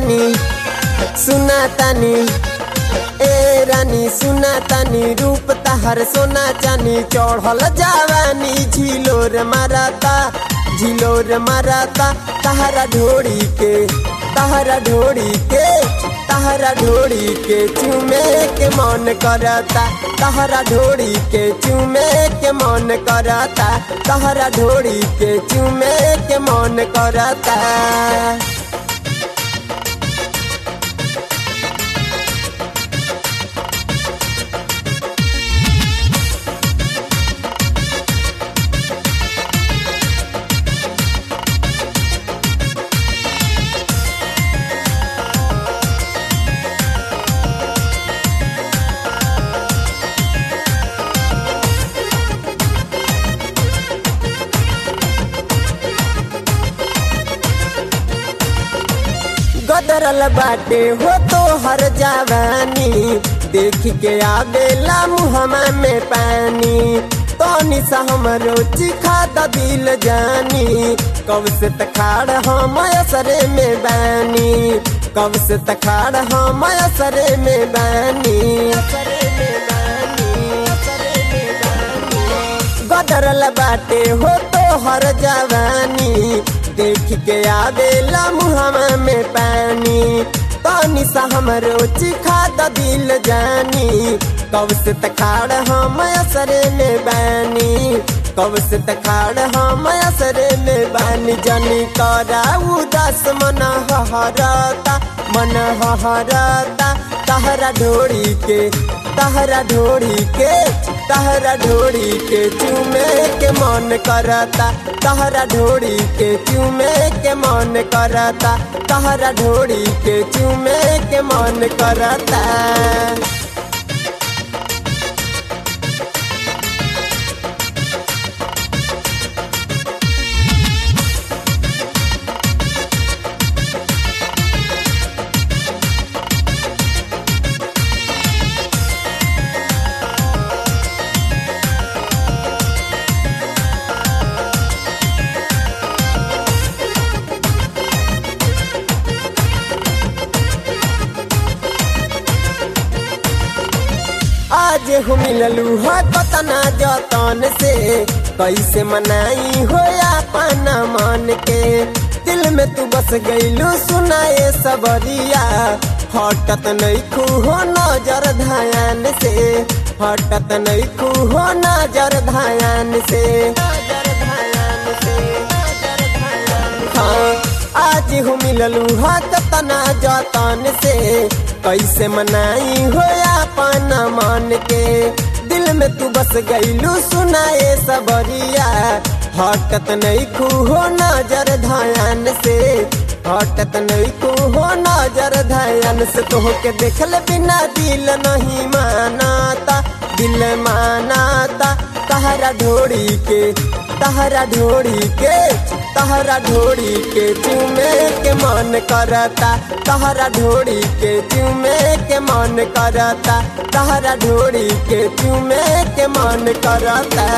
तानी सुना तानी ए रानी सुना तानी रूप तहर सोना चानी चढ़ल जवानी झिलोर माराता तहरा ढोड़ी के चूमे के मन करता तहरा ढोड़ी के चूमे के मन करता तहरा ढोड़ी के चूमे के मन करता। गदरल बाटे हो तो हर जवानी देख के आवेला मुहमा में पानी तनी सा हमरो चिखा द दिल जानी कब से तखाड़ हम असरे में बानी कब से तखाड़ हम असरे में बानी गदरल बाटे हो तो हर जवानी देख के आवेला मुहमा में पानी तनी सा हमरो चिखा द दिल जानी कब से तखाड़ हम असरे में बानी कब से तखाड़ हम असरे में बानी जानी करा उदास मन हहरता तहरा ढोड़ी के चूमे के मन करता तहरा ढोड़ी के चूमे के मन करता तहरा ढोड़ी के चूमे के मन करता। आज हो मिललू हो कतना जतन से कैसे मनाई हो अपन मन के दिल में तू बस गईलू सुनाए सबरिया हटत नहीं खू हो नजर ध्यान से हटत नहीं खू हो नजर ध्यान से हाँ आज हो मिललू हो कतना जतन से कैसे मनाई हो अपन मन के दिल में तू बस गईलू सुनाए सबरिया हटत नहीं खू हो नजर ध्यान से हटत नहीं खू हो नजर ध्यान से तोहके देखल बिना दिल नहीं मानाता तहरा ढोड़ी के चूमे के मन करता तहरा ढोड़ी के चूमे के मन करता तहरा ढोड़ी के चूमे के मन करता।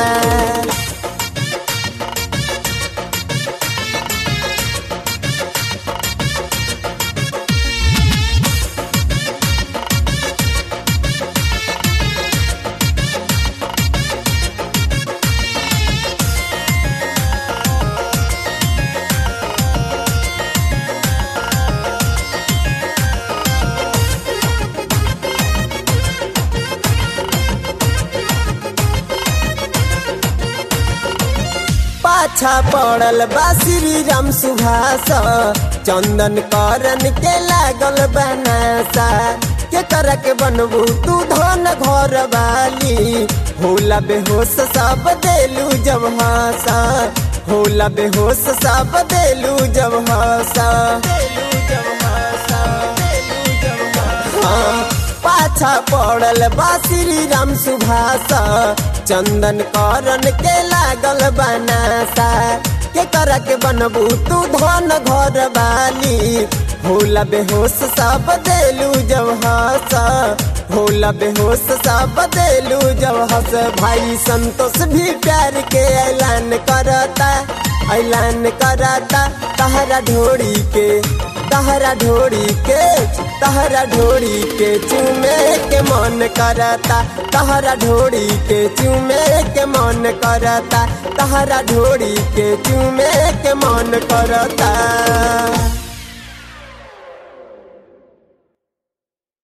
पाछा पड़ल बा श्री राम सुभाष चंदन करन के लागल बनासा के कर के बनबू तू धन घर वाली होला बेहोश सब देलू जब हासा होला बेहोश सब देलू जब हासा पाछा पड़ल बा श्री राम सुभाष चंदन करन के लागल बनासा के कर के बनबू तू धन घर वाली होला बेहोश सब देलू जब हंस होला बेहोश सब देलू जब हंस। भाई संतोष भी प्यार के ऐलान करता तहरा ढोड़ी के तहरा ढोरी के चूमे के मन करता, तहरा ढोरी के चूमे के मन करता, तहरा ढोरी के चूमे के मन करता।